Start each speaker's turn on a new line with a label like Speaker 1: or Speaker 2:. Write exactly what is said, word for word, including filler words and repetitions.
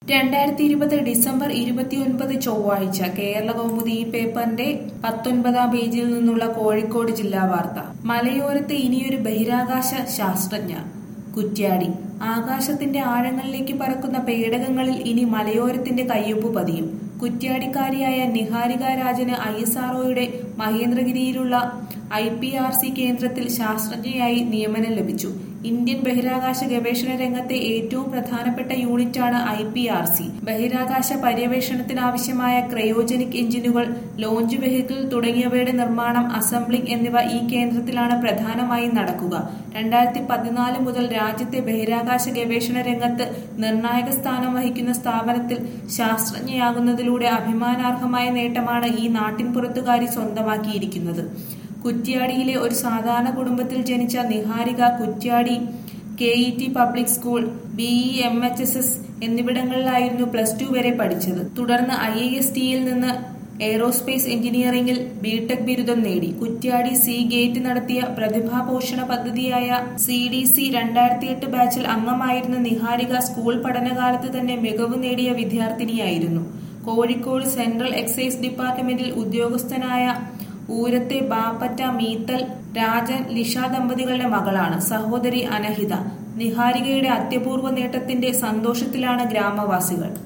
Speaker 1: രണ്ടായിരത്തി ഇരുപത് ഡിസംബർ ഇരുപത്തിയൊൻപത് ചൊവ്വാഴ്ച കേരള കൗമുദി ഈ പേപ്പറിന്റെ പത്തൊൻപതാം പേജിൽ നിന്നുള്ള കോഴിക്കോട് ജില്ലാ വാർത്ത. മലയോരത്ത് ഇനിയൊരു ബഹിരാകാശ ശാസ്ത്രജ്ഞ. കുറ്റ്യാടി. ആകാശത്തിന്റെ ആഴങ്ങളിലേക്ക് പറക്കുന്ന പേടകങ്ങളിൽ ഇനി മലയോരത്തിന്റെ കയ്യൊപ്പ് പതിയും. കുറ്റ്യാടിക്കാരിയായ Niharika Rajan I S R ഒയുടെ മഹേന്ദ്രഗിരിയിലുള്ള ഐ പി ആർ സി കേന്ദ്രത്തിൽ ശാസ്ത്രജ്ഞയായി നിയമനം ലഭിച്ചു. ഇന്ത്യൻ ബഹിരാകാശ ഗവേഷണ രംഗത്തെ ഏറ്റവും പ്രധാനപ്പെട്ട യൂണിറ്റാണ് ഐ പി ആർ സി. ബഹിരാകാശ പര്യവേഷണത്തിനാവശ്യമായ ക്രയോജനിക് എഞ്ചിനുകൾ, ലോഞ്ച് വെഹിക്കിൾ തുടങ്ങിയവയുടെ നിർമ്മാണം, അസംബ്ലിംഗ് എന്നിവ ഈ കേന്ദ്രത്തിലാണ് പ്രധാനമായും നടക്കുക. രണ്ടായിരത്തി പതിനാല് മുതൽ രാജ്യത്തെ ബഹിരാകാശ ഗവേഷണ രംഗത്ത് നിർണായക സ്ഥാനം വഹിക്കുന്ന സ്ഥാപനത്തിൽ ശാസ്ത്രജ്ഞയാകുന്നതിലൂടെ അഭിമാനാർഹമായ നേട്ടമാണ് ഈ നാട്ടിൻപുറത്തുകാരി സ്വന്തമാക്കിയിരിക്കുന്നത്. കുറ്റ്യാടിയിലെ ഒരു സാധാരണ കുടുംബത്തിൽ ജനിച്ച Niharika Kuttiadi K E T public school, B E M H S S എന്നിവിടങ്ങളിലായിരുന്നു പ്ലസ് ടു വരെ പഠിച്ചത്. തുടർന്ന് ഐ ഐ എസ് ടിയിൽ നിന്ന് എയ്റോസ്പേസ് എഞ്ചിനീയറിംഗിൽ ബിടെക് ബിരുദം നേടി. കുറ്റ്യാടി സി ഗേറ്റ് നടത്തിയ പ്രതിഭാപോഷണ പദ്ധതിയായ സി ഡി സി രണ്ടായിരത്തി എട്ട് ബാച്ചിൽ അംഗമായിരുന്ന നിഹാരിക സ്കൂൾ പഠനകാലത്ത് തന്നെ മികവ് നേടിയ വിദ്യാർത്ഥിനിയായിരുന്നു. കോഴിക്കോട് സെൻട്രൽ എക്സൈസ് ഡിപ്പാർട്ട്മെന്റിൽ ഉദ്യോഗസ്ഥനായ ഊരത്തെ ബാപ്പറ്റ മീത്തൽ രാജൻ ലിഷ ദമ്പതികളുടെ മകളാണ്. സഹോദരി അനഹിത. നിഹാരികയുടെ അത്യപൂർവ നേട്ടത്തിന്റെ സന്തോഷത്തിലാണ് ഗ്രാമവാസികൾ.